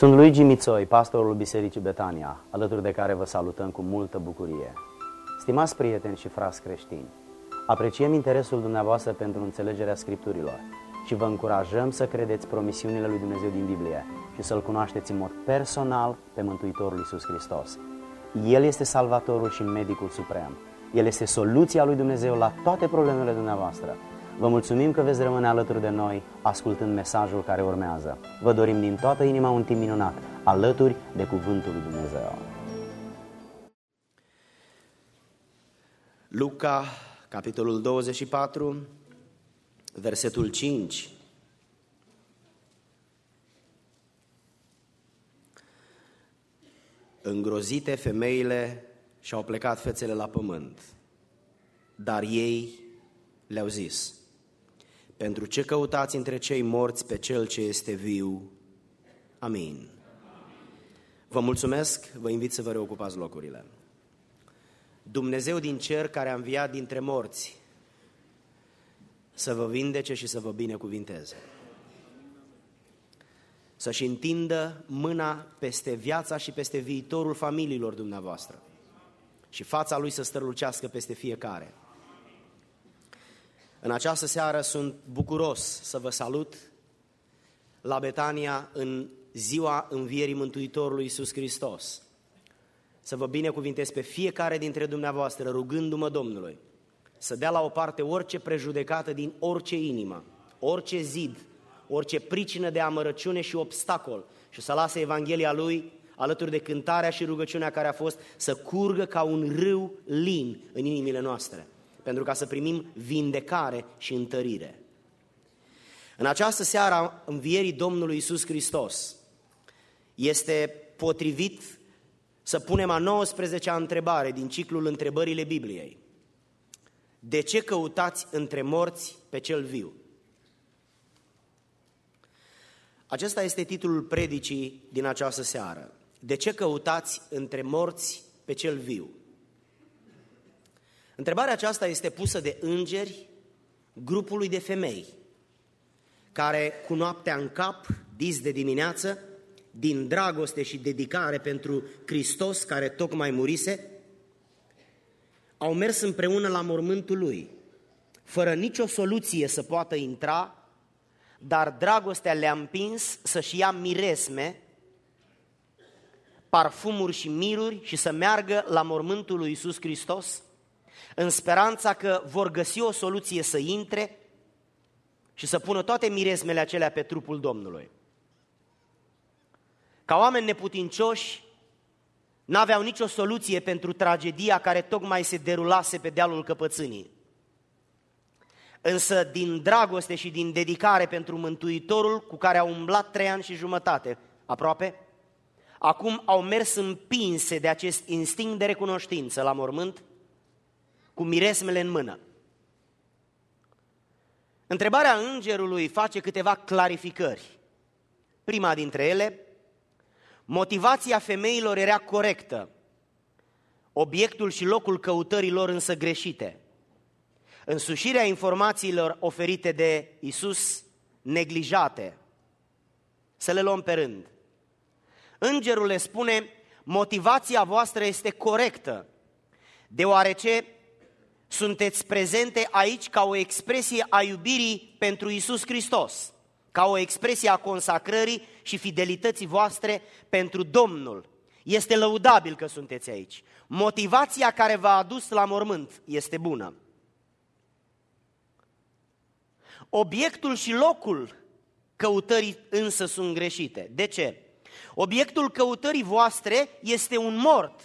Sunt Luigi Mițoi, pastorul Bisericii Betania, alături de care vă salutăm cu multă bucurie. Stimați prieteni și frați creștini, apreciem interesul dumneavoastră pentru înțelegerea Scripturilor și vă încurajăm să credeți promisiunile lui Dumnezeu din Biblie și să-L cunoașteți în mod personal pe Mântuitorul Iisus Hristos. El este Salvatorul și Medicul Suprem. El este soluția lui Dumnezeu la toate problemele dumneavoastră. Vă mulțumim că veți rămâne alături de noi ascultând mesajul care urmează. Vă dorim din toată inima un timp minunat alături de Cuvântul lui Dumnezeu. Luca, capitolul 24, versetul 5. Îngrozite femeile și-au plecat fețele la pământ, dar ei le-au zis: pentru ce căutați între cei morți pe Cel ce este viu? Amin. Vă mulțumesc, vă invit să vă reocupați locurile. Dumnezeu din cer, care a înviat dintre morți, să vă vindece și să vă binecuvinteze. Să-și întindă mâna peste viața și peste viitorul familiilor dumneavoastră și fața Lui să strălucească peste fiecare. În această seară sunt bucuros să vă salut la Betania în ziua învierii Mântuitorului Iisus Hristos. Să vă binecuvintez pe fiecare dintre dumneavoastră, rugându-mă Domnului să dea la o parte orice prejudecată din orice inimă, orice zid, orice pricină de amărăciune și obstacol și să lase Evanghelia Lui, alături de cântarea și rugăciunea care a fost, să curgă ca un râu lin în inimile noastre, pentru ca să primim vindecare și întărire. În această seară a învierii Domnului Iisus Hristos este potrivit să punem a 19-a întrebare din ciclul Întrebările Bibliei. De ce căutați între morți pe Cel viu? Acesta este titlul predicii din această seară. De ce căutați între morți pe Cel viu? Întrebarea aceasta este pusă de îngeri grupului de femei care, cu noaptea în cap, dis de dimineață, din dragoste și dedicare pentru Hristos care tocmai murise, au mers împreună la mormântul Lui, fără nicio soluție să poată intra, dar dragostea le-a împins să-și ia miresme, parfumuri și miruri și să meargă la mormântul lui Iisus Hristos, în speranța că vor găsi o soluție să intre și să pună toate miresmele acelea pe trupul Domnului. Ca oameni neputincioși, n-aveau nicio soluție pentru tragedia care tocmai se derulase pe dealul căpățânii. Însă din dragoste și din dedicare pentru Mântuitorul, cu care au umblat 3 ani și jumătate aproape, acum au mers împinse de acest instinct de recunoștință la mormânt, cu miresmele în mână. Întrebarea îngerului face câteva clarificări. Prima dintre ele: motivația femeilor era corectă, obiectul și locul căutării lor însă greșite. Însușirea informațiilor oferite de Iisus neglijate. Să le luăm pe rând. Îngerul le spune: motivația voastră este corectă, deoarece sunteți prezente aici ca o expresie a iubirii pentru Iisus Hristos, ca o expresie a consacrării și fidelității voastre pentru Domnul. Este lăudabil că sunteți aici. Motivația care v-a adus la mormânt este bună. Obiectul și locul căutării însă sunt greșite. De ce? Obiectul căutării voastre este un mort.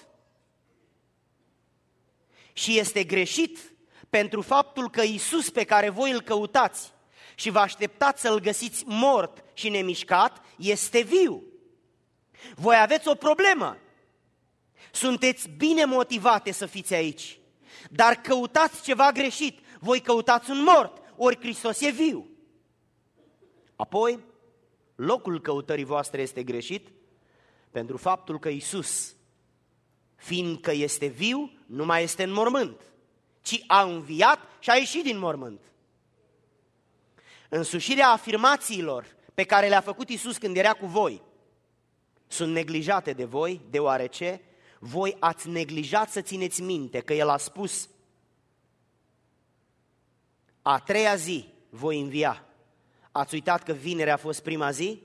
Și este greșit pentru faptul că Iisus pe care voi îl căutați și vă așteptați să-l găsiți mort și nemișcat, este viu. Voi aveți o problemă. Sunteți bine motivate să fiți aici, dar căutați ceva greșit. Voi căutați un mort, ori Hristos e viu. Apoi, locul căutării voastre este greșit pentru faptul că Iisus, fiindcă este viu, nu mai este în mormânt, ci a înviat și a ieșit din mormânt. Însușirea afirmațiilor pe care le-a făcut Iisus când era cu voi sunt neglijate de voi, deoarece voi ați neglijat să țineți minte că El a spus: a treia zi voi învia. Ați uitat că vinerea a fost prima zi?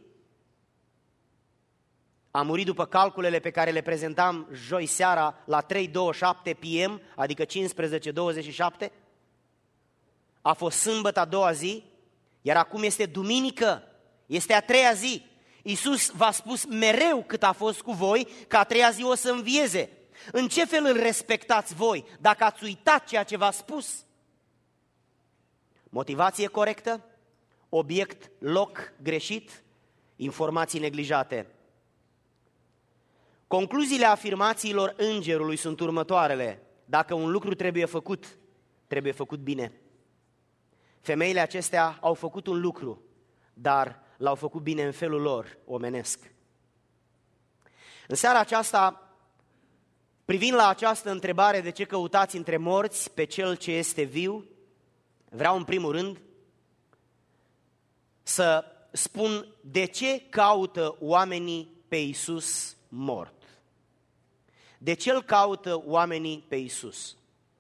A murit după calculele pe care le prezentam joi seara la 3:27 PM, adică 15:27? A fost sâmbătă a doua zi, iar acum este duminică, este a treia zi. Iisus v-a spus mereu cât a fost cu voi că a treia zi o să învieze. În ce fel îl respectați voi dacă ați uitat ceea ce v-a spus? Motivație corectă, obiect, loc greșit, informații neglijate. Concluziile afirmațiilor îngerului sunt următoarele. Dacă un lucru trebuie făcut bine. Femeile acestea au făcut un lucru, dar l-au făcut bine în felul lor omenesc. În seara aceasta, privind la această întrebare de ce căutați între morți pe Cel ce este viu, vreau în primul rând să spun de ce caută oamenii pe Iisus mort. De ce îl caută oamenii pe Iisus?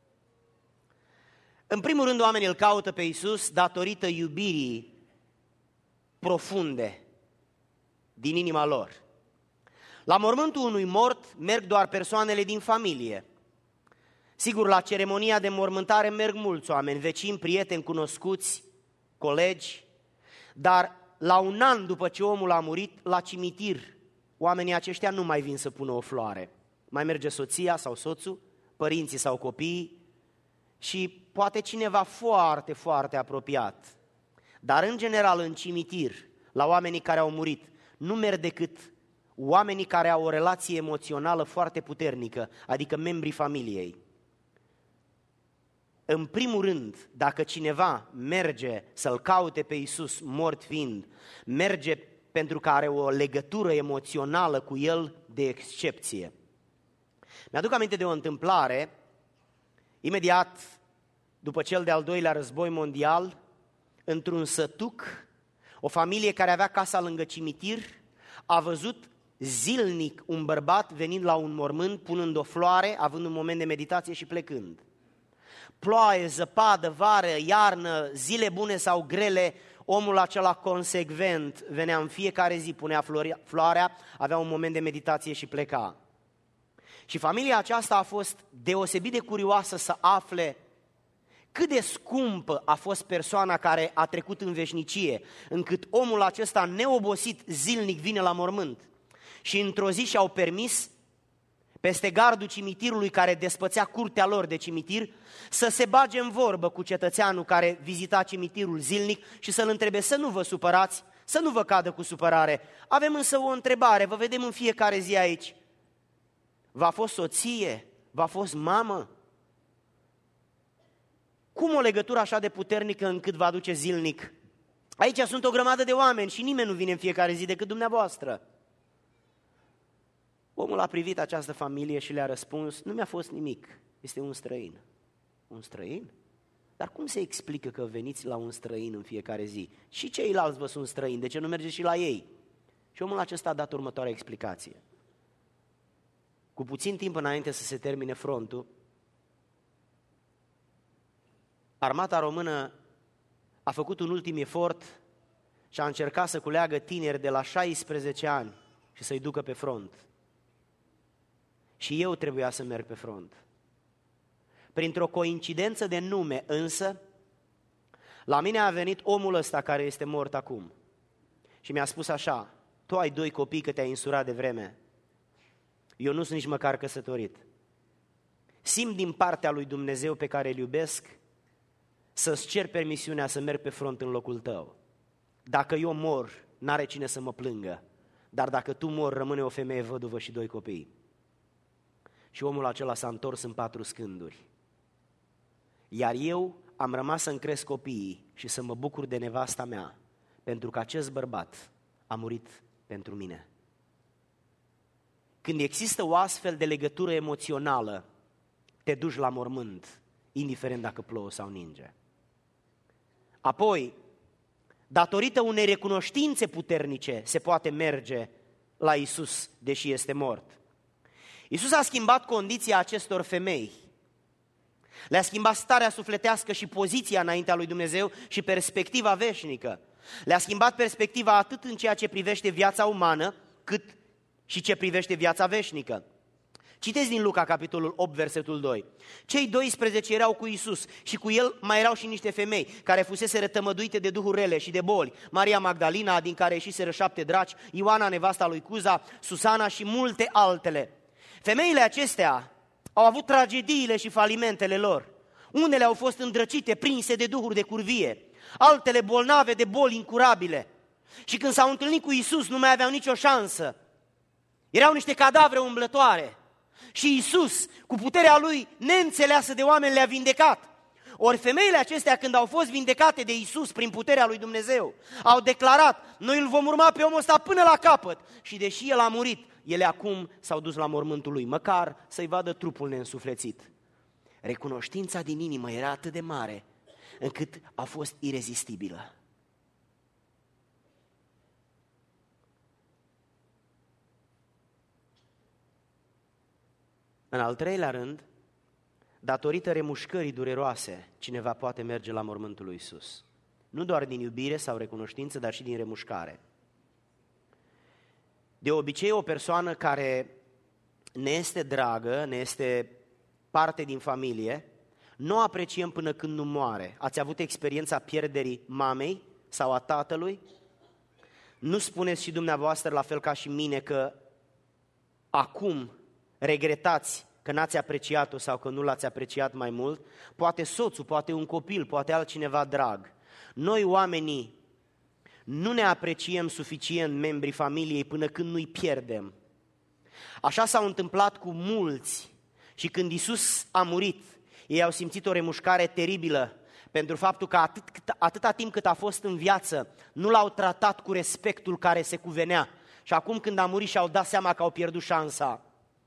În primul rând, oamenii îl caută pe Iisus datorită iubirii profunde din inima lor. La mormântul unui mort merg doar persoanele din familie. Sigur, la ceremonia de mormântare merg mulți oameni, vecini, prieteni, cunoscuți, colegi, dar la un an după ce omul a murit, la cimitir, oamenii aceștia nu mai vin să pună o floare. Mai merge soția sau soțul, părinții sau copiii și poate cineva foarte, foarte apropiat. Dar în general în cimitir, la oamenii care au murit, nu merg decât oamenii care au o relație emoțională foarte puternică, adică membrii familiei. În primul rând, dacă cineva merge să-L caute pe Iisus mort fiind, merge pentru că are o legătură emoțională cu El de excepție. Mi-aduc aminte de o întâmplare, imediat după cel de-al doilea război mondial, într-un sătuc, o familie care avea casa lângă cimitir a văzut zilnic un bărbat venind la un mormânt, punând o floare, având un moment de meditație și plecând. Ploaie, zăpadă, vară, iarnă, zile bune sau grele, omul acela consecvent venea în fiecare zi, punea floarea, avea un moment de meditație și pleca. Și familia aceasta a fost deosebit de curioasă să afle cât de scumpă a fost persoana care a trecut în veșnicie, încât omul acesta neobosit zilnic vine la mormânt. Și într-o zi și-au permis, peste gardul cimitirului care despățea curtea lor de cimitir, să se bage în vorbă cu cetățeanul care vizita cimitirul zilnic și să-l întrebe să nu vă supărați, să nu vă cadă cu supărare. Avem însă o întrebare, vă vedem în fiecare zi aici. V-a fost soție? V-a fost mamă? Cum o legătură așa de puternică încât vă aduce zilnic? Aici sunt o grămadă de oameni și nimeni nu vine în fiecare zi decât dumneavoastră. Omul a privit această familie și le-a răspuns, nu mi-a fost nimic, este un străin. Un străin? Dar cum se explică că veniți la un străin în fiecare zi? Și ceilalți vă sunt străini, de ce nu mergeți și la ei? Și omul acesta a dat următoarea explicație. Cu puțin timp înainte să se termine frontul, armata română a făcut un ultim efort și a încercat să culeagă tineri de la 16 ani și să-i ducă pe front. Și eu trebuia să merg pe front. Printr-o coincidență de nume însă, la mine a venit omul ăsta care este mort acum și mi-a spus așa, tu ai 2 copii că te-ai însurat de vreme, eu nu sunt nici măcar căsătorit. Simt din partea lui Dumnezeu pe care îl iubesc să-ți cer permisiunea să merg pe front în locul tău. Dacă eu mor, n-are cine să mă plângă, dar dacă tu mor, rămâne o femeie văduvă și 2 copii. Și omul acela s-a întors în 4 scânduri. Iar eu am rămas să-mi cresc copiii și să mă bucur de nevasta mea, pentru că acest bărbat a murit pentru mine. Când există o astfel de legătură emoțională, te duci la mormânt, indiferent dacă plouă sau ninge. Apoi, datorită unei recunoștințe puternice, se poate merge la Iisus, deși este mort. Iisus a schimbat condiția acestor femei. Le-a schimbat starea sufletească și poziția înaintea lui Dumnezeu și perspectiva veșnică. Le-a schimbat perspectiva atât în ceea ce privește viața umană, cât și ce privește viața veșnică. Citeți din Luca, capitolul 8, versetul 2. Cei 12 erau cu Iisus și cu el mai erau și niște femei care fusese tămăduite de duhuri rele și de boli. Maria Magdalena, din care ieșiseră 7 draci, Ioana, nevasta lui Cuza, Susana și multe altele. Femeile acestea au avut tragediile și falimentele lor. Unele au fost îndrăcite, prinse de duhuri de curvie, altele bolnave de boli incurabile. Și când s-au întâlnit cu Iisus, nu mai aveau nicio șansă. Erau niște cadavre umblătoare. Și Iisus, cu puterea Lui neînțeleasă de oameni, le-a vindecat. Ori femeile acestea, când au fost vindecate de Iisus prin puterea lui Dumnezeu, au declarat: noi îl vom urma pe omul ăsta până la capăt. Și deși el a murit, ele acum s-au dus la mormântul lui, măcar să-i vadă trupul neînsuflețit. Recunoștința din inimă era atât de mare, încât a fost irezistibilă. În al treilea rând, datorită remușcării dureroase, cineva poate merge la mormântul lui Iisus. Nu doar din iubire sau recunoștință, dar și din remușcare. De obicei, o persoană care ne este dragă, ne este parte din familie, nu o apreciem până când nu moare. Ați avut experiența pierderii mamei sau a tatălui? Nu spuneți și dumneavoastră, la fel ca și mine, că acum regretați că n-ați apreciat-o sau că nu l-ați apreciat mai mult? Poate soțul, poate un copil, poate altcineva drag. Noi, oamenii, nu ne apreciem suficient membrii familiei până când nu-i pierdem. Așa s-a întâmplat cu mulți și când Iisus a murit, ei au simțit o remușcare teribilă pentru faptul că atâta timp cât a fost în viață, nu l-au tratat cu respectul care se cuvenea. Și acum când a murit și-au dat seama că au pierdut șansa.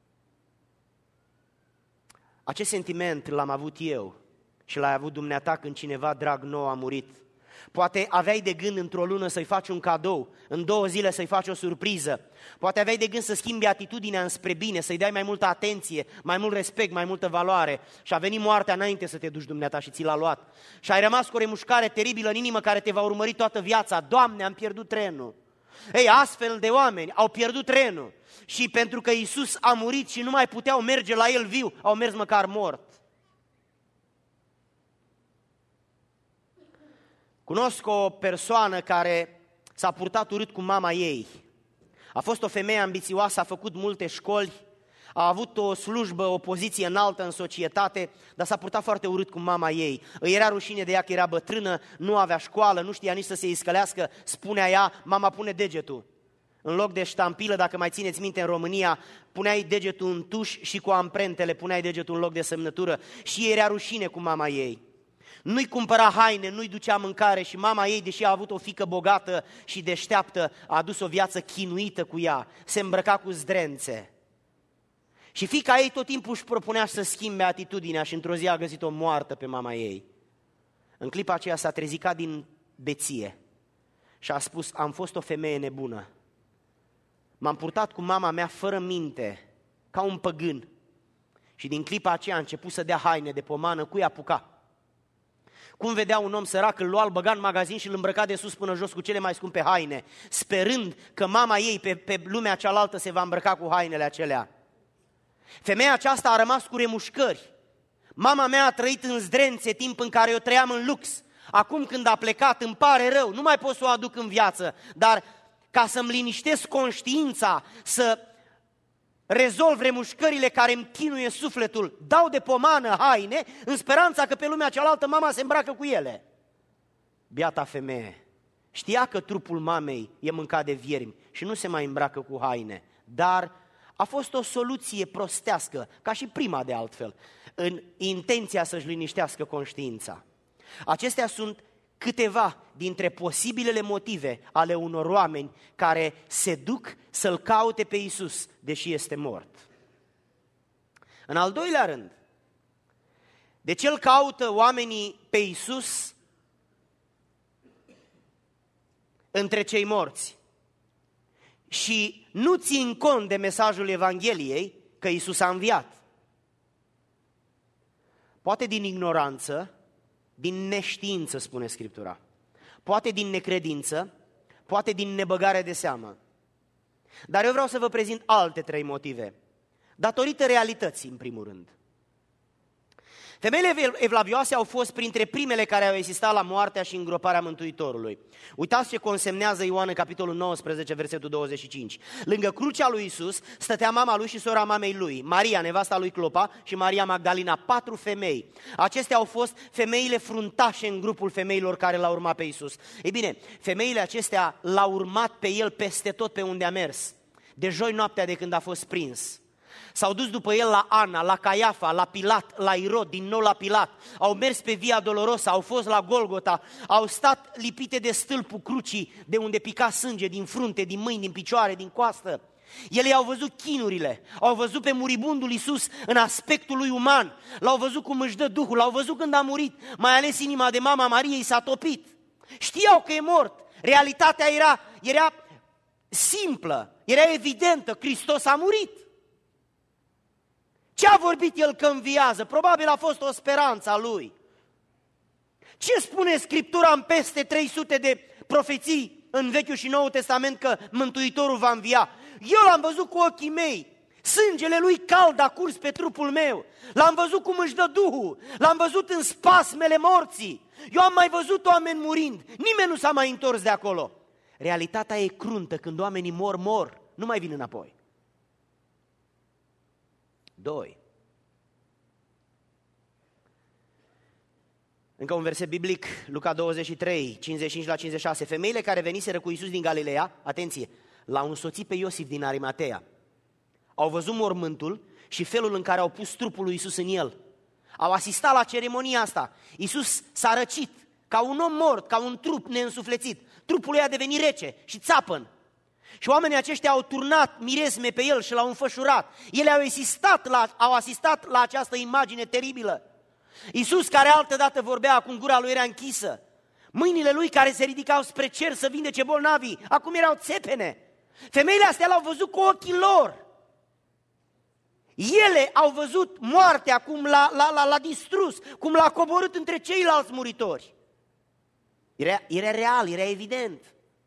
Acest sentiment l-am avut eu și l-ai avut dumneata când cineva drag nou a murit. Poate aveai de gând într-o lună să-i faci un cadou, în 2 zile să-i faci o surpriză. Poate aveai de gând să schimbi atitudinea înspre bine, să-i dai mai multă atenție, mai mult respect, mai multă valoare. Și a venit moartea înainte să te duci dumneata și ți l-a luat. Și ai rămas cu o remușcare teribilă în inimă care te va urmări toată viața. Doamne, am pierdut trenul. Ei, astfel de oameni au pierdut trenul. Și pentru că Iisus a murit și nu mai puteau merge la El viu, au mers măcar mort. Cunosc o persoană care s-a purtat urât cu mama ei. A fost o femeie ambițioasă, a făcut multe școli, a avut o slujbă, o poziție înaltă în societate, dar s-a purtat foarte urât cu mama ei. Îi era rușine de ea că era bătrână, nu avea școală, nu știa nici să se iscălească, spunea ea: mama, pune degetul. În loc de ștampilă, dacă mai țineți minte, în România, puneai degetul în tuș și cu amprentele puneai degetul în loc de semnătură. Și ei era rușine cu mama ei. Nu-i cumpăra haine, nu-i ducea mâncare și mama ei, deși a avut o fiică bogată și deșteaptă, a adus o viață chinuită cu ea, se îmbrăca cu zdrențe. Și fiica ei tot timpul își propunea să schimbe atitudinea și într-o zi a găsit-o moartă pe mama ei. În clipa aceea s-a trezit ca din beție și a spus: am fost o femeie nebună. M-am purtat cu mama mea fără minte, ca un păgân. Și din clipa aceea a început să dea haine de pomană, cui apuca. Cum vedea un om sărac, îl lua, îl băga în magazin și îl îmbrăca de sus până jos cu cele mai scumpe haine, sperând că mama ei pe lumea cealaltă se va îmbrăca cu hainele acelea. Femeia aceasta a rămas cu remușcări. Mama mea a trăit în zdrențe timp în care eu trăiam în lux. Acum când a plecat, îmi pare rău, nu mai pot să o aduc în viață, dar ca să-mi liniștesc conștiința, să rezolv remușcările care îmi chinuie sufletul, dau de pomană haine în speranța că pe lumea cealaltă mama se îmbracă cu ele. Biata femeie știa că trupul mamei e mâncat de viermi și nu se mai îmbracă cu haine, dar a fost o soluție prostească, ca și prima de altfel, în intenția să-și liniștească conștiința. Acestea sunt câteva dintre posibilele motive ale unor oameni care se duc să-L caute pe Iisus, deși este mort. În al doilea rând, de ce îl caută oamenii pe Iisus între cei morți? și nu țin cont de mesajul Evangheliei că Iisus a înviat. Poate din ignoranță, din neștiință, spune Scriptura, poate din necredință, poate din nebăgare de seamă. Dar eu vreau să vă prezint alte 3 motive, datorită realității, în primul rând. Femeile evlavioase au fost printre primele care au existat la moartea și îngroparea Mântuitorului. Uitați ce consemnează Ioan în capitolul 19, versetul 25. Lângă crucea lui Iisus stătea mama lui și sora mamei lui, Maria, nevasta lui Clopa, și Maria Magdalena, 4 femei. Acestea au fost femeile fruntașe în grupul femeilor care l-au urmat pe Iisus. Ei bine, femeile acestea l-au urmat pe el peste tot pe unde a mers, de joi noaptea de când a fost prins. S-au dus după el la Ana, la Caiafa, la Pilat, la Irod, din nou la Pilat. Au mers pe Via Dolorosa, au fost la Golgota, au stat lipite de stâlpul crucii, de unde pica sânge din frunte, din mâini, din picioare, din coastă. Ele au văzut chinurile, au văzut pe muribundul Iisus în aspectul lui uman, l-au văzut cum își dă Duhul, l-au văzut când a murit, mai ales inima de mama Mariei s-a topit. Știau că e mort, realitatea era simplă, era evidentă, Hristos a murit. Ce a vorbit el că înviază? Probabil a fost o speranță a lui. Ce spune Scriptura în peste 300 de profeții în Vechiul și Noul Testament că Mântuitorul va învia? Eu l-am văzut cu ochii mei, sângele lui cald a curs pe trupul meu, l-am văzut cum își dă Duhul, l-am văzut în spasmele morții. Eu am mai văzut oameni murind, nimeni nu s-a mai întors de acolo. Realitatea e cruntă, când oamenii mor, nu mai vin înapoi. 2. Încă un verset biblic, Luca 23, 55 la 56. Femeile care veniseră cu Iisus din Galileea, atenție, l-au însoțit pe Iosif din Arimatea. Au văzut mormântul și felul în care au pus trupul lui Iisus în el. Au asistat la ceremonia asta. Iisus s-a răcit ca un om mort, ca un trup neînsuflețit. Trupul lui a devenit rece și țapăn. Și oamenii aceștia au turnat miresme pe el și l-au înfășurat. Ele au asistat la această imagine teribilă. Iisus, care altădată vorbea, acum gura lui era închisă. Mâinile lui care se ridicau spre cer să vindece bolnavii, acum erau țepene. Femeile astea l-au văzut cu ochii lor. Ele au văzut moartea cum l-a distrus, cum l-a coborât între ceilalți muritori. Era real, era evident.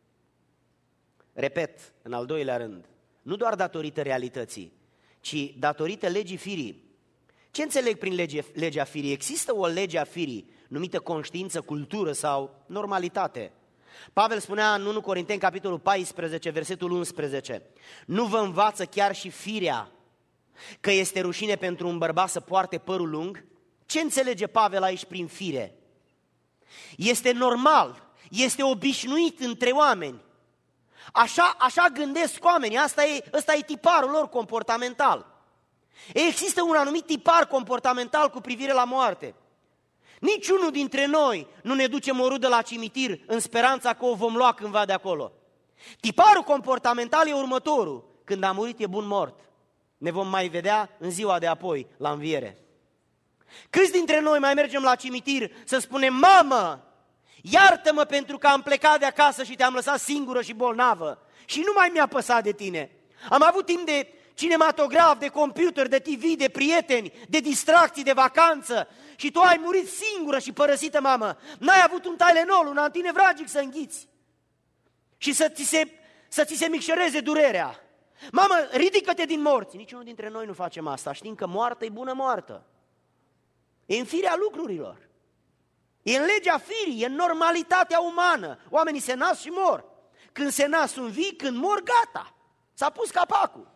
Repet, în al doilea rând, nu doar datorită realității, ci datorită legii firii. Ce înțeleg prin legea firii? Există o lege a firii numită conștiință, cultură sau normalitate. Pavel spunea în 1 Corinteni, capitolul 14, versetul 11, nu vă învață chiar și firea că este rușine pentru un bărbat să poarte părul lung? Ce înțelege Pavel aici prin fire? Este normal, este obișnuit între oameni. Așa gândesc oamenii, ăsta e tiparul lor comportamental. Există un anumit tipar comportamental cu privire la moarte. Niciunul dintre noi nu ne ducem o rudă la cimitir în speranța că o vom lua cândva de acolo. Tiparul comportamental e următorul: când a murit e bun mort. Ne vom mai vedea în ziua de apoi, la înviere. Câți dintre noi mai mergem la cimitir să spunem: mamă, iartă-mă pentru că am plecat de acasă și te-am lăsat singură și bolnavă și nu mai mi-a păsat de tine. Am avut timp de cinematograf, de computer, de TV, de prieteni, de distracții, de vacanță și tu ai murit singură și părăsită, mamă. N-ai avut un Tylenol, un antinevragic să înghiți și să ți se micșoreze durerea. Mamă, ridică-te din morți. Niciunul dintre noi nu facem asta. Știm că moartă e bună moartă. E în firea lucrurilor. E în legea firii, e în normalitatea umană. Oamenii se nasc și mor. Când se nasc sunt vii, când mor, gata. S-a pus capacul.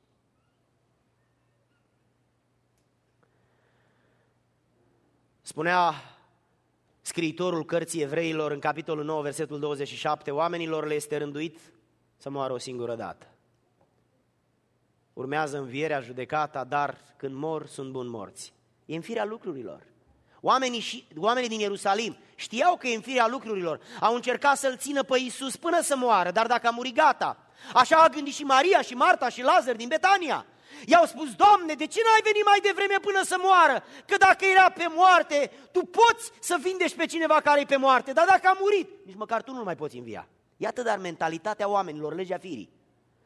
Spunea scriitorul cărții Evreilor în capitolul 9, versetul 27, oamenilor le este rânduit să moară o singură dată. Urmează învierea, judecata, dar când mor, sunt buni morți. E în firea lucrurilor. Oamenii din Ierusalim știau că e în firea lucrurilor. Au încercat să-L țină pe Iisus până să moară, dar dacă a murit, gata. Așa a gândit și Maria și Marta și Lazar din Betania. I-au spus: Doamne, de ce n-ai venit mai devreme până să moară? Că dacă era pe moarte, tu poți să vindești pe cineva care e pe moarte, dar dacă a murit, nici măcar tu nu mai poți învia. Iată dar mentalitatea oamenilor, legea firii.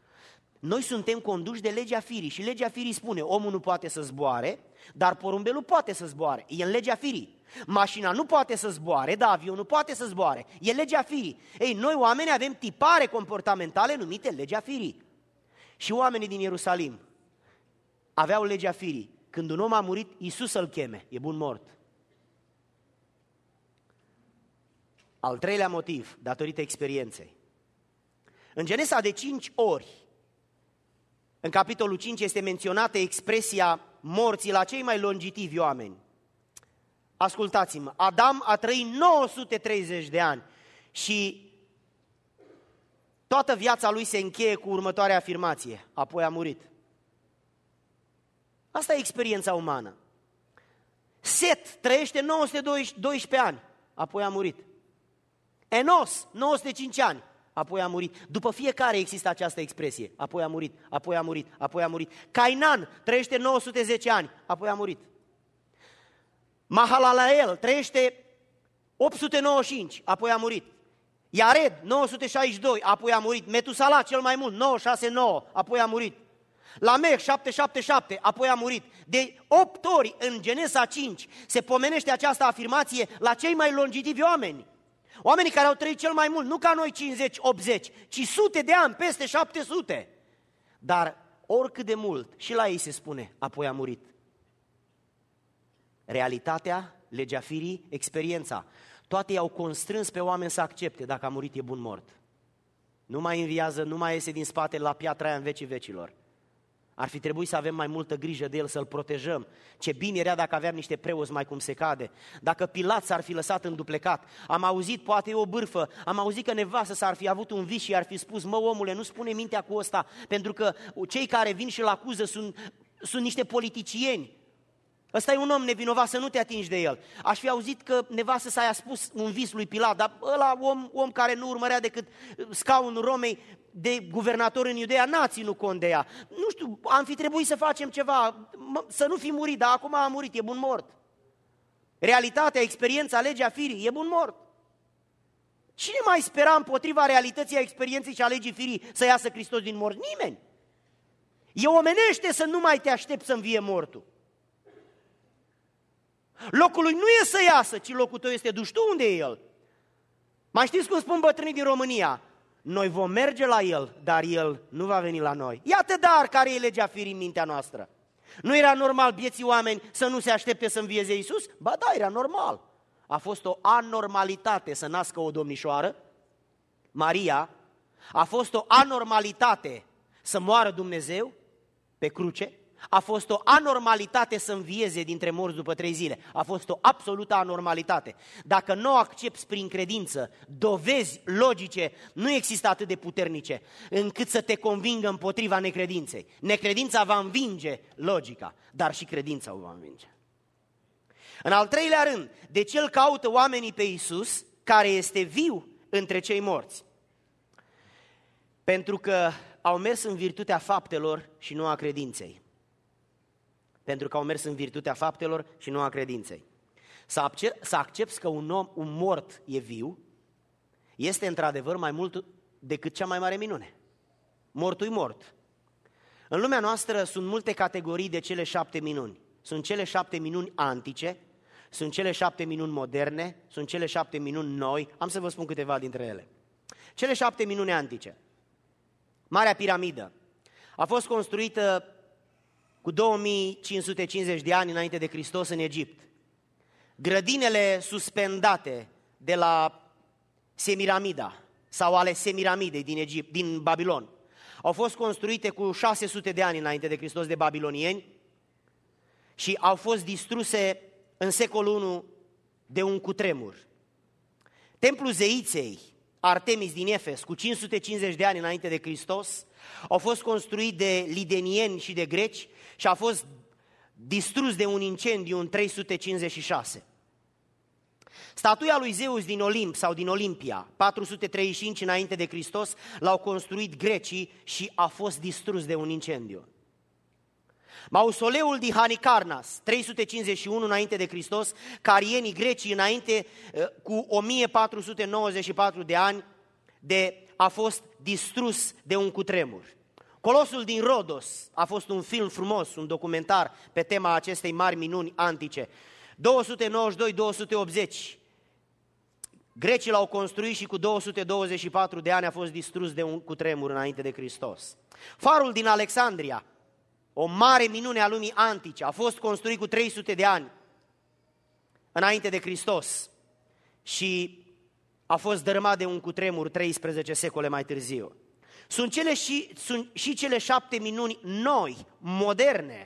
noi suntem conduși de legea firii și legea firii spune, omul nu poate să zboare, dar porumbelul poate să zboare, e în legea firii. Mașina nu poate să zboare, dar avionul poate să zboare, e legea firii. Ei, noi oameni avem tipare comportamentale numite legea firii. Și oamenii din Ierusalim aveau legea firii. Când un om a murit, Iisus să-l cheme, e bun mort. Al treilea motiv, datorită experienței. În Genesa de 5 ori, în capitolul 5 este menționată expresia morții la cei mai longitivi oameni. Ascultați-mă, Adam a trăit 930 de ani și toată viața lui se încheie cu următoarea afirmație, apoi a murit. Asta e experiența umană. Set trăiește 912 ani, apoi a murit. Enos, 905 ani, apoi a murit. După fiecare există această expresie, apoi a murit, apoi a murit, apoi a murit. Cainan trăiește 910 ani, apoi a murit. Mahalalael trăiește 895, apoi a murit. Iared, 962, apoi a murit. Metusala, cel mai mult, 969, apoi a murit. Lamech, 777, apoi a murit. De 8 ori în Genesa 5 se pomenește această afirmație la cei mai longitivi oameni. Oamenii care au trăit cel mai mult, nu ca noi 50-80, ci sute de ani, peste 700. Dar oricât de mult, și la ei se spune, apoi a murit. Realitatea, legea firii, experiența, toate i-au constrâns pe oameni să accepte, dacă a murit e bun mort. Nu mai înviază, nu mai iese din spate la piatra aia în vecii vecilor. Ar fi trebuit să avem mai multă grijă de el, să-l protejăm. Ce bine era dacă aveam niște preoți mai cum se cade. Dacă Pilat s-ar fi lăsat înduplecat. Am auzit, poate e o bârfă, am auzit că nevastă s-ar fi avut un vis și ar fi spus, mă omule, nu spune mintea cu ăsta, pentru că cei care vin și-l acuză sunt niște politicieni. Ăsta e un om nevinovat, să nu te atingi de el. Aș fi auzit că nevastă s-a spus un vis lui Pilat, dar ăla om care nu urmărea decât scaunul Romei de guvernator în Iudeea, n-a ținut cont de ea. Nu știu, am fi trebuit să facem ceva, să nu fi murit, dar acum a murit, e bun mort. Realitatea, experiența, legea firii, e bun mort. Cine mai spera împotriva realității, a experienței și a legii firii să iasă Hristos din morți? Nimeni. E omenește să nu mai te aștepți să învie mortul. Locul lui nu e să iasă, ci locul tău este, duci tu unde e el. Mai știți cum spun bătrânii din România? Noi vom merge la el, dar el nu va veni la noi. Iată dar care e legea firii în mintea noastră. Nu era normal vieții oameni să nu se aștepte să învieze Iisus? Ba da, era normal. A fost o anormalitate să nască o domnișoară, Maria. A fost o anormalitate să moară Dumnezeu pe cruce. A fost o anormalitate să învieze dintre morți după 3 zile. A fost o absolută anormalitate. Dacă nu o accepți prin credință, dovezi logice nu există atât de puternice încât să te convingă împotriva necredinței. Necredința va învinge logica, dar și credința o va învinge. În al treilea rând, de ce îl caută oamenii pe Iisus, care este viu între cei morți? Pentru că au mers în virtutea faptelor și nu a credinței. Pentru că au mers în virtutea faptelor și nu a credinței. Să accepți că un mort e viu, este într-adevăr mai mult decât cea mai mare minune. Mortul e mort. În lumea noastră sunt multe categorii de cele 7 minuni. Sunt cele 7 minuni antice, sunt cele 7 minuni moderne, sunt cele 7 minuni noi. Am să vă spun câteva dintre ele. Cele 7 minuni antice. Marea piramidă a fost construită cu 2550 de ani înainte de Hristos în Egipt. Grădinele suspendate de la Semiramida sau ale Semiramidei din Egipt, din Babilon, au fost construite cu 600 de ani înainte de Hristos de babilonieni și au fost distruse în secolul I de un cutremur. Templul zeiței Artemis din Efes, cu 550 de ani înainte de Hristos, au fost construit de lidenieni și de greci și a fost distrus de un incendiu în 356. Statuia lui Zeus din Olimp sau din Olimpia, 435 înainte de Hristos, l-au construit grecii și a fost distrus de un incendiu. Mausoleul din Halicarnas, 351 înainte de Hristos, carienii grecii înainte cu 1494 de ani a fost distrus de un cutremur. Colosul din Rodos a fost un film frumos, un documentar pe tema acestei mari minuni antice. 292-280. Grecii l-au construit și cu 224 de ani a fost distrus de un cutremur înainte de Hristos. Farul din Alexandria, o mare minune a lumii antice, a fost construit cu 300 de ani înainte de Hristos și a fost dărâmat de un cutremur 13 secole mai târziu. Sunt și cele 7 minuni noi, moderne.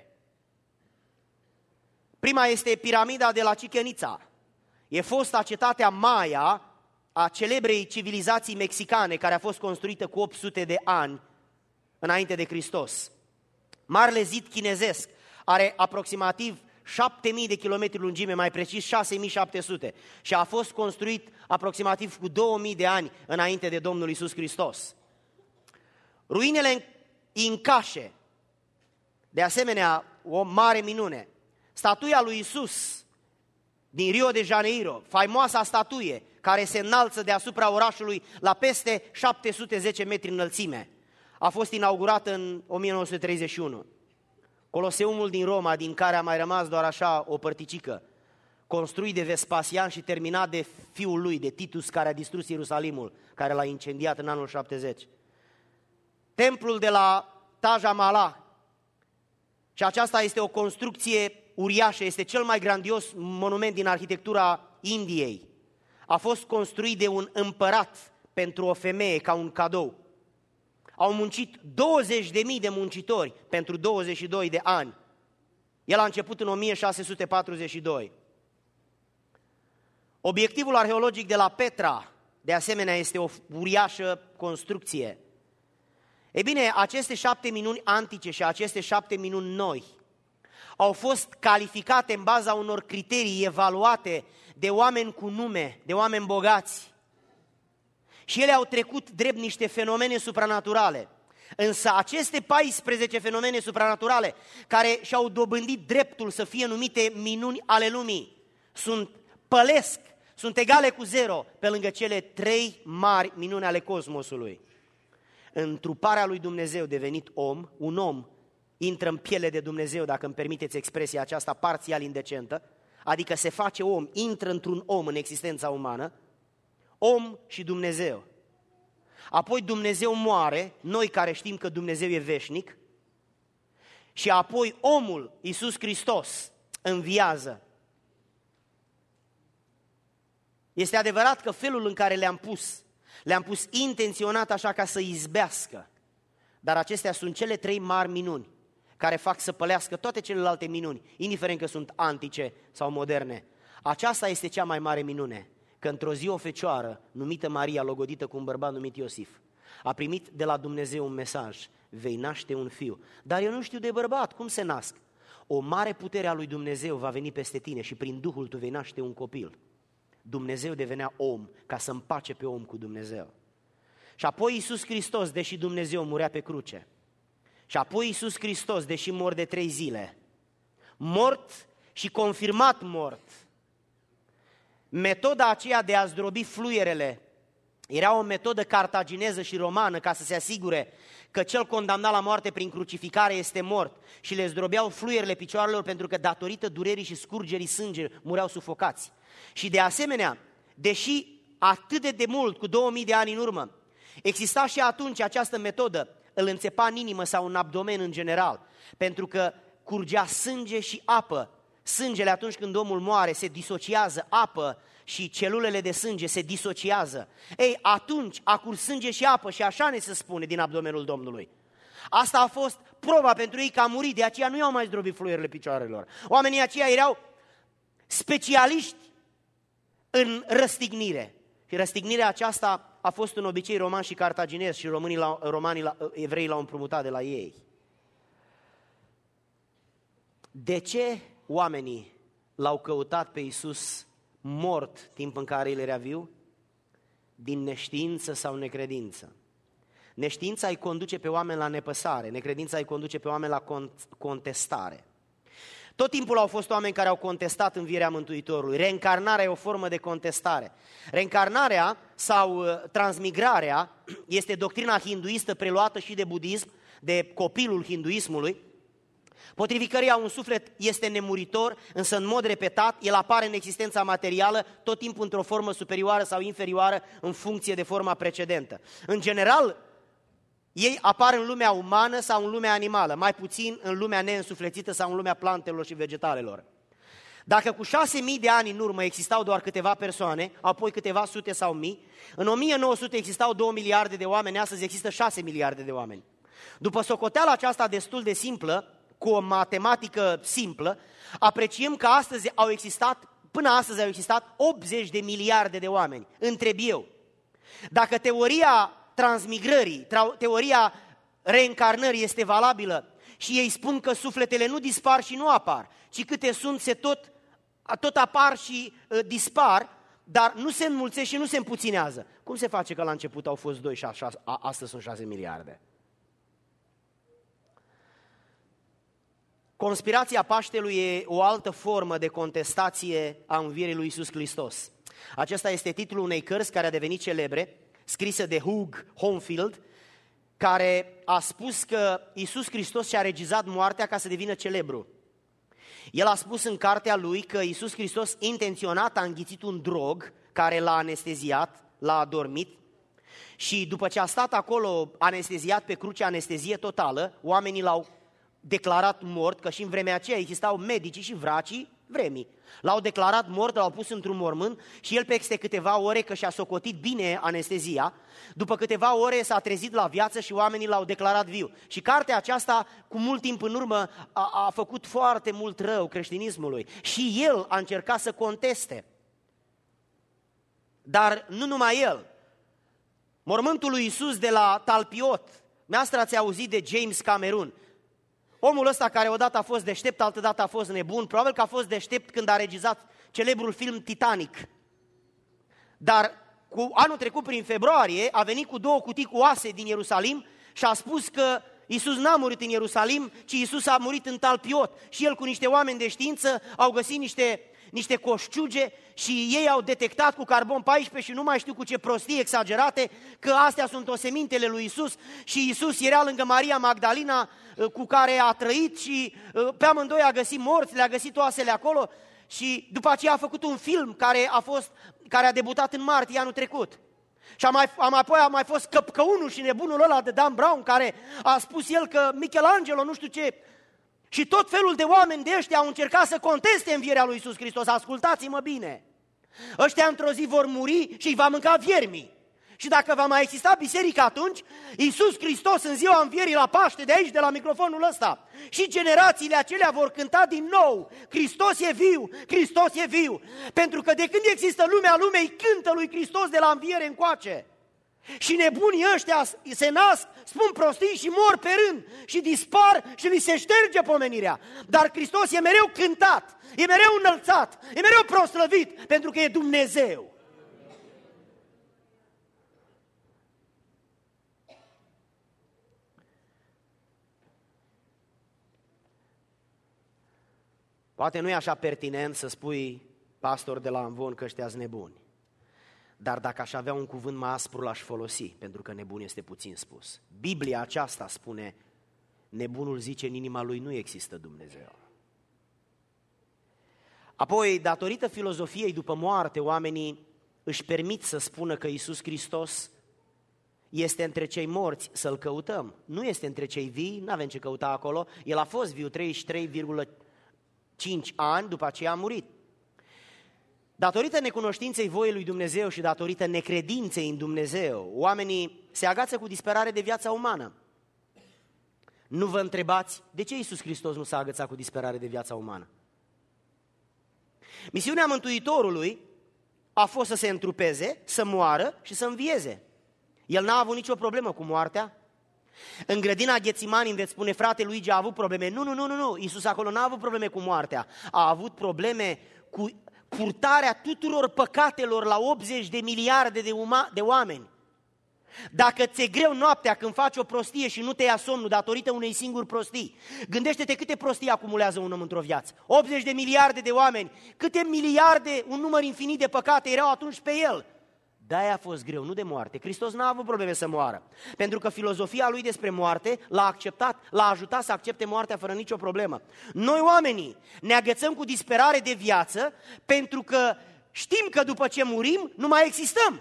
Prima este piramida de la Chichén Itzá. E fosta cetatea Maya a celebrei civilizații mexicane, care a fost construită cu 800 de ani înainte de Hristos. Marele zid chinezesc are aproximativ 7.000 de kilometri lungime, mai precis 6.700, și a fost construit aproximativ cu 2.000 de ani înainte de Domnul Iisus Hristos. Ruinele incașe, de asemenea, o mare minune. Statuia lui Iisus din Rio de Janeiro, faimoasa statuie care se înalță deasupra orașului la peste 710 metri înălțime, a fost inaugurată în 1931. Coloseumul din Roma, din care a mai rămas doar așa o părticică, construit de Vespasian și terminat de fiul lui, de Titus, care a distrus Ierusalimul, care l-a incendiat în anul 70. Templul de la Taj Mahal, și aceasta este o construcție uriașă, este cel mai grandios monument din arhitectura Indiei. A fost construit de un împărat pentru o femeie ca un cadou. Au muncit 20.000 de muncitori pentru 22 de ani. El a început în 1642. Obiectivul arheologic de la Petra, de asemenea, este o uriașă construcție. Ei bine, aceste 7 minuni antice și aceste 7 minuni noi au fost calificate în baza unor criterii evaluate de oameni cu nume, de oameni bogați. Și ele au trecut drept niște fenomene supranaturale. Însă aceste 14 fenomene supranaturale, care și-au dobândit dreptul să fie numite minuni ale lumii, sunt egale cu 0 pe lângă cele 3 mari minuni ale cosmosului. Întruparea lui Dumnezeu devenit om, un om intră în piele de Dumnezeu, dacă îmi permiteți expresia aceasta parțial indecentă, adică se face om, intră într-un om în existența umană, om și Dumnezeu. Apoi Dumnezeu moare, noi care știm că Dumnezeu e veșnic, și apoi omul, Iisus Hristos, înviază. Este adevărat că felul în care le-am pus intenționat așa ca să izbească, dar acestea sunt cele 3 mari minuni care fac să pălească toate celelalte minuni, indiferent că sunt antice sau moderne. Aceasta este cea mai mare minune, că într-o zi o fecioară numită Maria, logodită cu un bărbat numit Iosif, a primit de la Dumnezeu un mesaj: vei naște un fiu. Dar eu nu știu de bărbat, cum se nasc? O mare putere a lui Dumnezeu va veni peste tine și prin Duhul tu vei naște un copil. Dumnezeu devenea om ca să împace pe om cu Dumnezeu. Și apoi Iisus Hristos, deși Dumnezeu, murea pe cruce. Și apoi Iisus Hristos, deși mor de 3 zile, mort și confirmat mort. Metoda aceea de a zdrobi fluierele era o metodă cartagineză și romană ca să se asigure că cel condamnat la moarte prin crucificare este mort, și le zdrobeau fluierele picioarelor pentru că datorită durerii și scurgerii sânge mureau sufocați. Și de asemenea, deși atât de mult, cu 2000 de ani în urmă, exista și atunci această metodă, îl înțepa în inimă sau în abdomen în general, pentru că curgea sânge și apă. Sângele, atunci când omul moare, se disociază, apă și celulele de sânge se disociază. Ei, atunci a curs sânge și apă și așa ne se spune din abdomenul Domnului. Asta a fost proba pentru ei că a murit, de aceea nu i-au mai zdrobit fluierele picioarelor. Oamenii aceia erau specialiști în răstignire. Și răstignirea aceasta a fost un obicei roman și cartaginez și evreii l-au împrumutat de la ei. De ce oamenii l-au căutat pe Iisus mort timp în care El era viu? Din neștiință sau necredință. Neștiința îi conduce pe oameni la nepăsare, necredința îi conduce pe oameni la contestare. Tot timpul au fost oameni care au contestat învierea Mântuitorului. Reîncarnarea e o formă de contestare. Reîncarnarea sau transmigrarea este doctrina hinduistă preluată și de budism, de copilul hinduismului, potrivit căreia un suflet este nemuritor, însă în mod repetat el apare în existența materială tot timpul într-o formă superioară sau inferioară în funcție de forma precedentă. În general, ei apar în lumea umană sau în lumea animală, mai puțin în lumea neînsuflețită sau în lumea plantelor și vegetalelor. Dacă cu 6.000 de ani în urmă existau doar câteva persoane, apoi câteva sute sau mii, în 1900 existau 2 miliarde de oameni, astăzi există 6 miliarde de oameni. După socoteala aceasta destul de simplă, cu o matematică simplă, apreciem că până astăzi au existat 80 de miliarde de oameni. Întreb eu, dacă teoria transmigrării, teoria reîncarnării este valabilă și ei spun că sufletele nu dispar și nu apar, ci câte sunt tot apar și dispar, dar nu se înmulțesc și nu se împuținează. Cum se face că la început au fost 2 și astăzi sunt 6 miliarde? Conspirația Paștelui e o altă formă de contestație a învierii lui Iisus Hristos. Acesta este titlul unei cărți care a devenit celebre, scrisă de Hugh Homefield, care a spus că Iisus Hristos și-a regizat moartea ca să devină celebru. El a spus în cartea lui că Iisus Hristos intenționat a înghițit un drog care l-a anesteziat, l-a adormit și după ce a stat acolo anesteziat pe cruce, anestezie totală, oamenii l-au declarat mort, că și în vremea aceea existau medicii și vracii vremii. L-au declarat mort, l-au pus într-un mormânt și el peste câteva ore, că și-a socotit bine anestezia, după câteva ore s-a trezit la viață și oamenii l-au declarat viu. Și cartea aceasta, cu mult timp în urmă, a făcut foarte mult rău creștinismului. Și el a încercat să conteste. Dar nu numai el. Mormântul lui Iisus de la Talpiot, dumneavoastră ați auzit de James Cameron. Omul ăsta care odată a fost deștept, altădată a fost nebun, probabil că a fost deștept când a regizat celebrul film Titanic. Dar cu anul trecut, prin februarie, a venit cu 2 cutii cu oase din Ierusalim și a spus că Iisus n-a murit în Ierusalim, ci Iisus a murit în Talpiot. Și el cu niște oameni de știință au găsit niște coșciuge și ei au detectat cu carbon 14 și nu mai știu cu ce prostii exagerate că astea sunt osemintele lui Iisus și Iisus era lângă Maria Magdalena cu care a trăit și pe amândoi a găsit morți, le-a găsit oasele acolo și după aceea a făcut un film care a debutat în martie anul trecut. Și apoi a mai fost Căpcăunul și nebunul ăla de Dan Brown care a spus el că Michelangelo nu știu ce. Și tot felul de oameni de ăștia au încercat să conteste învierea lui Iisus Hristos. Ascultați-mă bine! Ăștia într-o zi vor muri și îi va mânca viermii. Și dacă va mai exista biserică atunci, Iisus Hristos în ziua învierii la Paște, de aici, de la microfonul ăsta, și generațiile acelea vor cânta din nou: Hristos e viu, Hristos e viu. Pentru că de când există lumea lumei, cântă lui Hristos de la înviere încoace. Și nebunii ăștia se nasc, spun prostii și mor pe rând și dispar și li se șterge pomenirea. Dar Hristos e mereu cântat, e mereu înălțat, e mereu proslăvit, pentru că e Dumnezeu. Poate nu e așa pertinent să spui, pastor de la Amvon, că ăștia-s nebuni. Dar dacă aș avea un cuvânt mai aspru, l-aș folosi, pentru că nebun este puțin spus. Biblia aceasta spune, nebunul zice în inima lui nu există Dumnezeu. Apoi, datorită filozofiei după moarte, oamenii își permit să spună că Iisus Hristos este între cei morți, să-L căutăm. Nu este între cei vii, n-avem ce căuta acolo. El a fost viu 33,5 ani, după aceea a murit. Datorită necunoștinței voiei lui Dumnezeu și datorită necredinței în Dumnezeu, oamenii se agață cu disperare de viața umană. Nu vă întrebați de ce Iisus Hristos nu s-a agățat cu disperare de viața umană? Misiunea Mântuitorului a fost să se întrupeze, să moară și să învieze. El n-a avut nicio problemă cu moartea. În grădina Ghețimani veți spune, frate, Luigi a avut probleme. Nu, Iisus acolo n-a avut probleme cu moartea. A avut probleme cu purtarea tuturor păcatelor la 80 de miliarde de oameni. Dacă ți-e greu noaptea când faci o prostie și nu te ia somnul datorită unei singuri prostii, gândește-te câte prostii acumulează un om într-o viață. 80 de miliarde de oameni, câte miliarde, un număr infinit de păcate erau atunci pe el. De-aia a fost greu, nu de moarte. Hristos n-a avut probleme să moară, pentru că filozofia lui despre moarte l-a acceptat, l-a ajutat să accepte moartea fără nicio problemă. Noi oamenii ne agățăm cu disperare de viață pentru că știm că după ce murim nu mai existăm.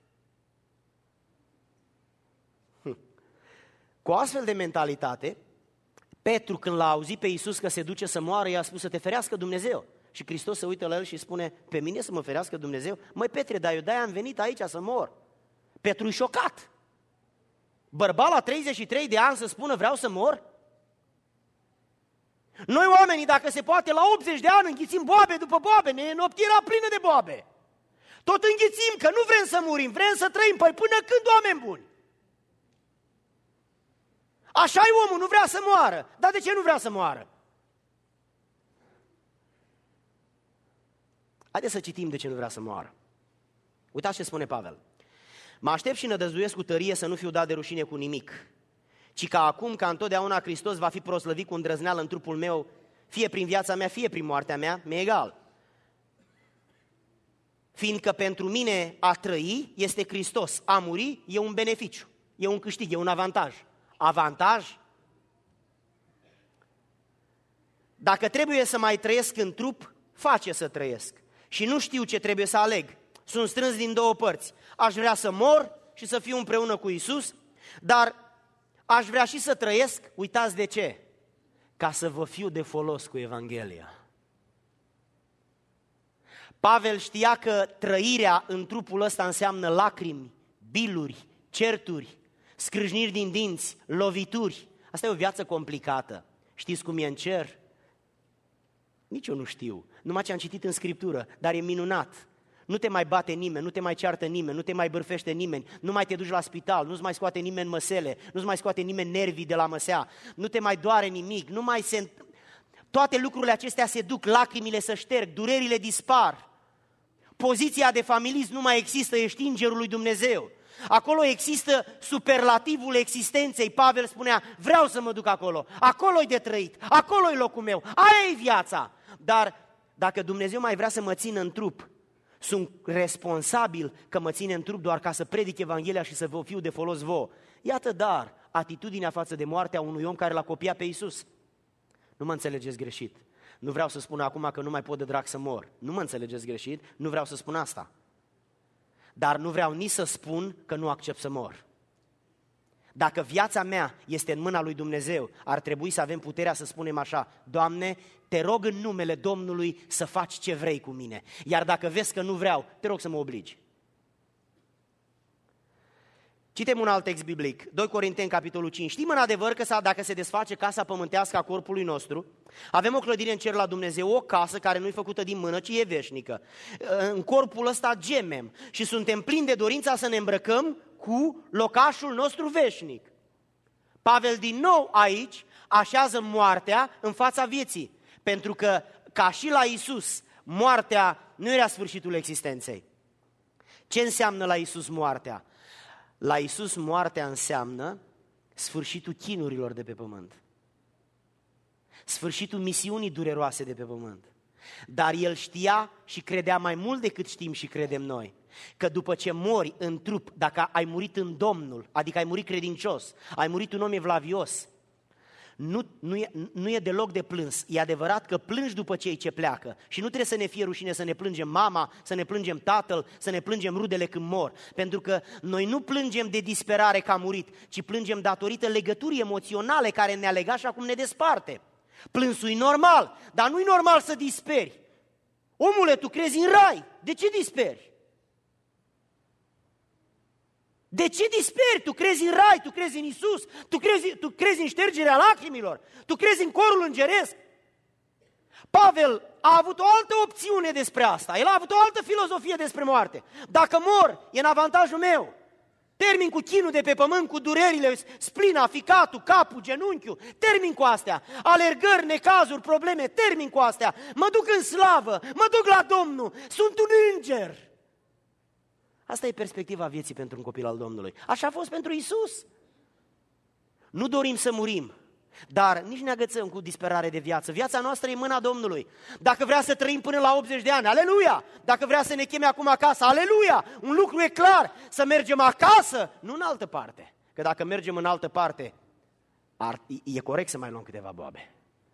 Cu o astfel de mentalitate, Petru, când l-a auzit pe Iisus că se duce să moară, i-a spus să te ferească Dumnezeu. Și Hristos se uită la el și spune, pe mine să mă ferească Dumnezeu? Măi Petre, dar eu de-aia am venit aici să mor. Petru e șocat. Bărbat la 33 de ani să spună vreau să mor? Noi oamenii, dacă se poate, la 80 de ani înghițim boabe după boabe, noptiera plină de boabe. Tot înghițim că nu vrem să murim, vrem să trăim. Păi până când, oameni buni? Așa e omul, nu vrea să moară. Dar de ce nu vrea să moară? Haideți să citim de ce nu vrea să moară. Uitați ce spune Pavel. Mă aștept și nădăjduiesc cu tărie să nu fiu dat de rușine cu nimic, ci ca acum, ca întotdeauna, Hristos va fi proslăvit cu îndrăzneală în trupul meu, fie prin viața mea, fie prin moartea mea, mi-e egal. Fiindcă pentru mine a trăi este Hristos, a muri e un beneficiu, e un câștig, e un avantaj. Avantaj? Dacă trebuie să mai trăiesc în trup, face să trăiesc. Și nu știu ce trebuie să aleg. Sunt strâns din două părți. Aș vrea să mor și să fiu împreună cu Iisus, dar aș vrea și să trăiesc, uitați de ce? Ca să vă fiu de folos cu Evanghelia. Pavel știa că trăirea în trupul ăsta înseamnă lacrimi, biluri, certuri, scrâșniri din dinți, lovituri. Asta e o viață complicată. Știți cum e în cer? Nici eu nu știu, numai ce am citit în Scriptură, dar e minunat. Nu te mai bate nimeni, nu te mai ceartă nimeni, nu te mai bârfește nimeni, nu mai te duci la spital, nu-ți mai scoate nimeni măsele, nu-ți mai scoate nimeni nervii de la măsea, nu te mai doare nimic, nu mai se... Toate lucrurile acestea se duc, lacrimile se șterg, durerile dispar. Poziția de familist nu mai există, ești îngerul lui Dumnezeu. Acolo există superlativul existenței. Pavel spunea, vreau să mă duc acolo, acolo-i de trăit, acolo-i locul meu, aia-i viața. Dar dacă Dumnezeu mai vrea să mă țină în trup, sunt responsabil că mă ține în trup doar ca să predic Evanghelia și să vă fiu de folos vouă. Iată dar atitudinea față de moartea unui om care l-a copiat pe Iisus. Nu mă înțelegeți greșit. Nu vreau să spun acum că nu mai pot de drag să mor. Nu mă înțelegeți greșit, nu vreau să spun asta. Dar nu vreau nici să spun că nu accept să mor. Dacă viața mea este în mâna lui Dumnezeu, ar trebui să avem puterea să spunem așa, Doamne, te rog în numele Domnului să faci ce vrei cu mine. Iar dacă vezi că nu vreau, te rog să mă obligi. Citem un alt text biblic, 2 Corinteni, capitolul 5. Știm în adevăr că dacă se desface casa pământească a corpului nostru, avem o clădire în cer la Dumnezeu, o casă care nu e făcută din mână, ci e veșnică. În corpul ăsta gemem și suntem plini de dorința să ne îmbrăcăm cu locașul nostru veșnic. Pavel din nou aici așează moartea în fața vieții, pentru că, ca și la Iisus, moartea nu era sfârșitul existenței. Ce înseamnă la Iisus moartea? La Iisus moartea înseamnă sfârșitul chinurilor de pe pământ, sfârșitul misiunii dureroase de pe pământ. Dar El știa și credea mai mult decât știm și credem noi, că după ce mori în trup, dacă ai murit în Domnul, adică ai murit credincios, ai murit un om evlavios, nu e deloc de plâns. E adevărat că plângi după cei ce pleacă și nu trebuie să ne fie rușine să ne plângem mama, să ne plângem tatăl, să ne plângem rudele când mor. Pentru că noi nu plângem de disperare că a murit, ci plângem datorită legăturii emoționale care ne-a legat și acum ne desparte. Plânsul e normal, dar nu e normal să disperi. Omule, tu crezi în rai, de ce disperi? De ce disperi? Tu crezi în rai, tu crezi în Iisus, tu crezi în ștergerea lacrimilor, tu crezi în corul îngeresc. Pavel a avut o altă opțiune despre asta, el a avut o altă filozofie despre moarte. Dacă mor, e în avantajul meu. Termin cu chinul de pe pământ, cu durerile, splina, ficatul, capul, genunchiul, termin cu astea. Alergări, necazuri, probleme, termin cu astea. Mă duc în slavă, mă duc la Domnul, sunt un înger. Asta e perspectiva vieții pentru un copil al Domnului. Așa a fost pentru Iisus. Nu dorim să murim, Dar nici ne agățăm cu disperare de viață. Viața noastră e în mâna Domnului. Dacă vrea să trăim până la 80 de ani, aleluia! Dacă vrea să ne cheme acum acasă, aleluia! Un lucru e clar, să mergem acasă, nu în altă parte. Că dacă mergem în altă parte, e corect să mai luăm câteva boabe.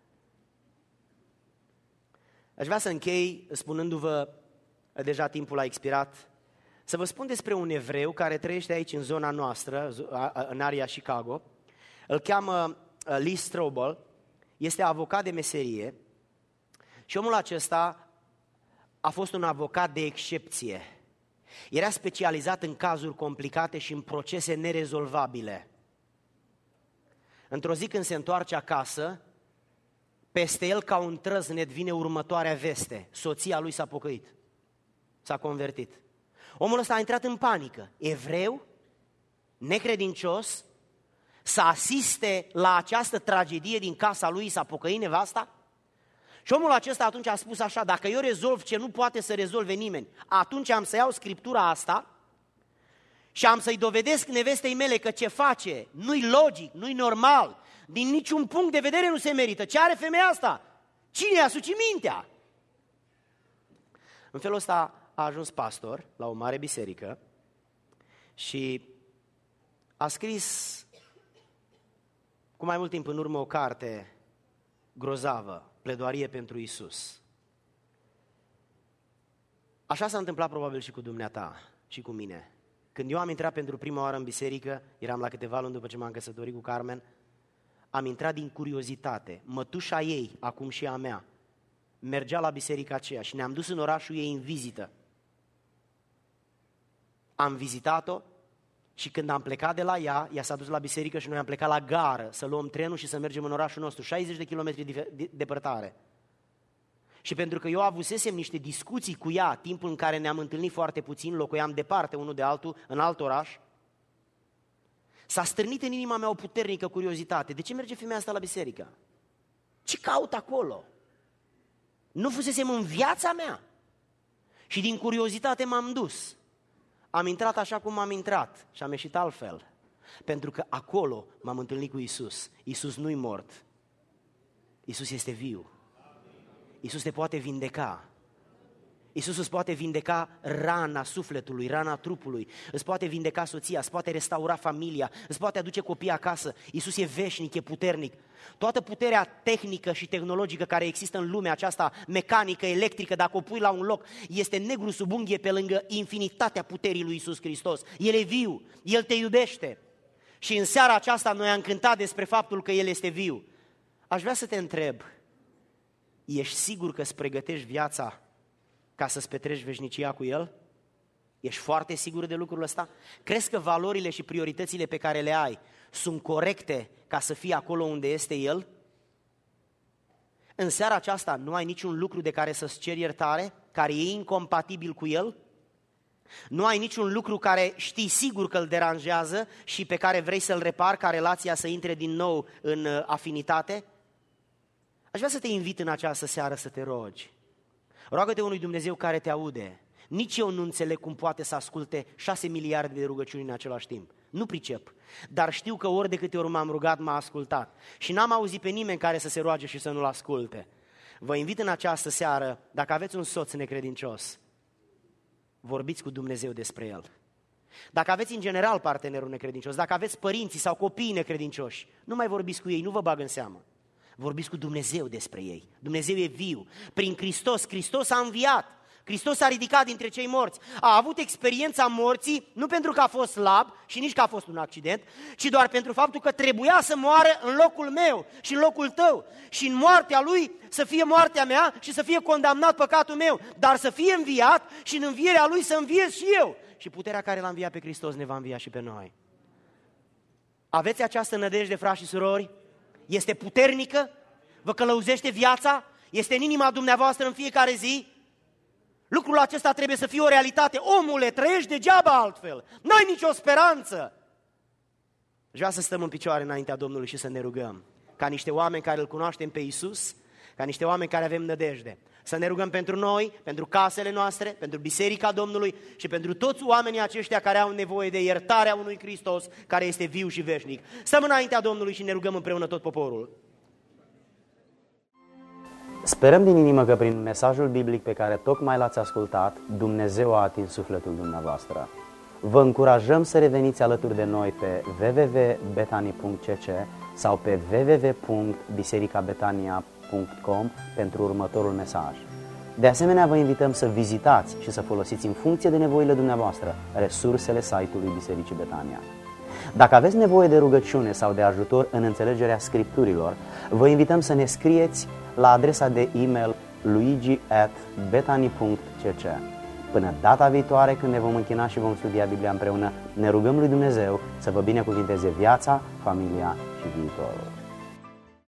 Aș vrea să închei spunându-vă, deja timpul a expirat, să vă spun despre un evreu care trăiește aici în zona noastră, în area Chicago. Îl cheamă Lee Strobel, este avocat de meserie și omul acesta a fost un avocat de excepție. Era specializat în cazuri complicate și în procese nerezolvabile. Într-o zi când se întoarce acasă, peste el ca un trăznet vine următoarea veste. Soția lui s-a pocăit, s-a convertit. Omul ăsta a intrat în panică. Evreu, necredincios, să asiste la această tragedie din casa lui, s-a pocăit nevasta? Și omul acesta atunci a spus așa: dacă eu rezolv ce nu poate să rezolve nimeni, atunci am să iau scriptura asta și am să-i dovedesc nevestei mele că ce face nu-i logic, nu-i normal, din niciun punct de vedere nu se merită. Ce are femeia asta? Cine i-a sucit mintea? În felul ăsta a ajuns pastor la o mare biserică și a scris cu mai mult timp în urmă o carte grozavă, Pledoarie pentru Iisus. Așa s-a întâmplat probabil și cu dumneata și cu mine. Când eu am intrat pentru prima oară în biserică, eram la câteva luni după ce m-am căsătorit cu Carmen, am intrat din curiozitate. Mătușa ei, acum și a mea, mergea la biserica aceea și ne-am dus în orașul ei în vizită. Am vizitat-o și când am plecat de la ea, ea s-a dus la biserică și noi am plecat la gară să luăm trenul și să mergem în orașul nostru, 60 de kilometri depărtare. Și pentru că eu avusesem niște discuții cu ea, timpul în care ne-am întâlnit foarte puțin, locuiam departe unul de altul, în alt oraș, s-a stârnit în inima mea o puternică curiozitate. De ce merge femeia asta la biserică? Ce caut acolo? Nu fusesem în viața mea. Și din curiozitate m-am dus. Am intrat așa cum am intrat și am ieșit altfel. Pentru că acolo m-am întâlnit cu Iisus. Iisus nu-i mort. Iisus este viu. Iisus te poate vindeca. Iisus îți poate vindeca rana sufletului, rana trupului, îți poate vindeca soția, îți poate restaura familia, îți poate aduce copiii acasă. Iisus e veșnic, e puternic. Toată puterea tehnică și tehnologică care există în lumea aceasta, mecanică, electrică, dacă o pui la un loc, este negru sub unghie pe lângă infinitatea puterii lui Iisus Hristos. El e viu, El te iubește. Și în seara aceasta noi am cântat despre faptul că El este viu. Aș vrea să te întreb, ești sigur că îți pregătești viața ca să-ți petreci veșnicia cu El? Ești foarte sigur de lucrul ăsta? Crezi că valorile și prioritățile pe care le ai sunt corecte ca să fii acolo unde este El? În seara aceasta nu ai niciun lucru de care să-ți ceri iertare, care e incompatibil cu El? Nu ai niciun lucru care știi sigur că îl deranjează și pe care vrei să-l repari, ca relația să intre din nou în afinitate? Aș vrea să te invit în această seară să te rogi. Roagă-te unui Dumnezeu care te aude. Nici eu nu înțeleg cum poate să asculte 6 miliarde de rugăciuni în același timp. Nu pricep, dar știu că ori de câte ori m-am rugat, m-a ascultat. Și n-am auzit pe nimeni care să se roage și să nu-l asculte. Vă invit în această seară, dacă aveți un soț necredincios, vorbiți cu Dumnezeu despre el. Dacă aveți în general partenerul necredincios, dacă aveți părinții sau copiii necredincioși, nu mai vorbiți cu ei, nu vă bag în seamă. Vorbiți cu Dumnezeu despre ei. Dumnezeu e viu. Prin Hristos, Hristos a înviat. Hristos s-a ridicat dintre cei morți. A avut experiența morții, nu pentru că a fost slab și nici că a fost un accident, ci doar pentru faptul că trebuia să moară în locul meu și în locul tău. Și în moartea Lui să fie moartea mea și să fie condamnat păcatul meu, dar să fie înviat și în învierea Lui să înviez și eu. Și puterea care l-a înviat pe Hristos ne va învia și pe noi. Aveți această nădejde, frați și surori? Este puternică? Vă călăuzește viața? Este în inima dumneavoastră în fiecare zi? Lucrul acesta trebuie să fie o realitate. Omule, trăiești degeaba altfel. N-ai nicio speranță. Aș vrea să stăm în picioare înaintea Domnului și să ne rugăm. Ca niște oameni care îl cunoaștem pe Iisus, ca niște oameni care avem nădejde. Să ne rugăm pentru noi, pentru casele noastre, pentru Biserica Domnului și pentru toți oamenii aceștia care au nevoie de iertarea unui Hristos care este viu și veșnic. Stăm înaintea Domnului și ne rugăm împreună tot poporul. Sperăm din inimă că prin mesajul biblic pe care tocmai l-ați ascultat, Dumnezeu a atins sufletul dumneavoastră. Vă încurajăm să reveniți alături de noi pe www.betani.cc sau pe www.bisericabetania.com pentru următorul mesaj. De asemenea, vă invităm să vizitați și să folosiți în funcție de nevoile dumneavoastră resursele site-ului Bisericii Betania. Dacă aveți nevoie de rugăciune sau de ajutor în înțelegerea Scripturilor, vă invităm să ne scrieți la adresa de e-mail luigi@betani.cc. Până data viitoare, când ne vom închina și vom studia Biblia împreună, ne rugăm lui Dumnezeu să vă binecuvinteze viața, familia și viitorul.